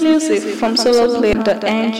Music from soloplay.ng.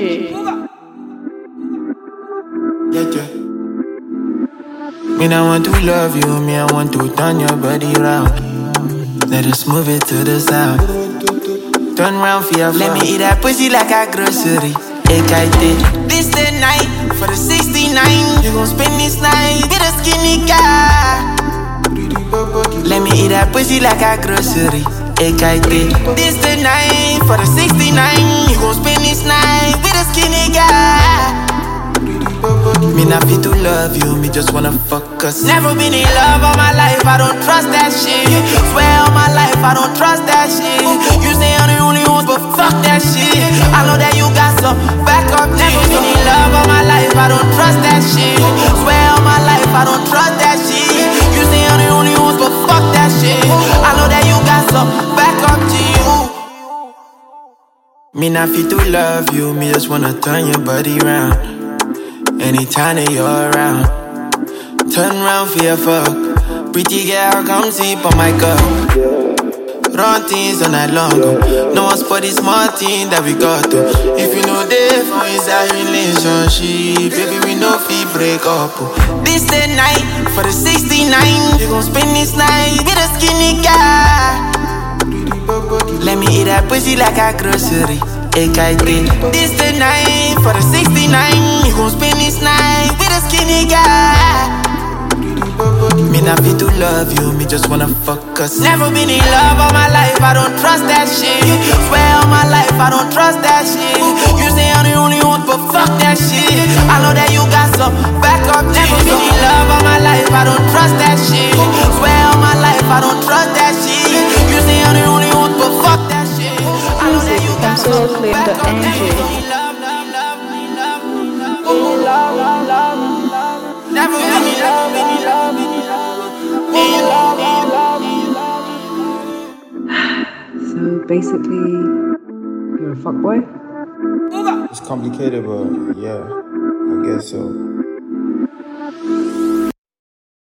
Yeah. Me, I want to love you, me, I want to turn your body round. Let us move it to the sound. Turn round for your Let me eat that pussy like a grocery. This the night for the 69. You gon' spend this night with a skinny guy. Let me eat that pussy like a grocery. This the night for the 69. You gon' spend this night with a skinny guy. Me not fit to love you, me just wanna fuck us. Never been in love all my life, I don't trust that shit. Swear all my life, I don't trust that shit. You say I'm the only one, but fuck that shit. I know that you got some backup. Never been in love all my life, I don't trust that shit. Swear all my life, I don't trust that shit. You say I'm the only one, but fuck that shit. I know that you got some backup to you. Me not fit to love you, me just wanna turn your body round. Anytime that you're around, turn round for your fuck. Pretty girl, come sleep on my cup. Run things all night long. No one spot this small thing that we got to. If you know there for inside relationship, baby, we no fee break up. This the night for the 69. You gon' spend this night with a skinny guy. Let me eat that pussy like a grocery. This the night for the 69. You gon' spend this night with a skinny guy. Me not fit to love you, me just wanna fuck us. Never been in love all my life, I don't trust that shit. Swear all my life, I don't trust that shit. You say I'm the only one, but fuck that shit. I know that you got some backup. Never been in love all my life, I don't trust that shit. Swear all my life, I don't trust that shit. You say I'm the only one, but fuck that shit. I know that you got some backup. Never been in love, So basically, you're a fuckboy? It's complicated, but yeah, I guess so.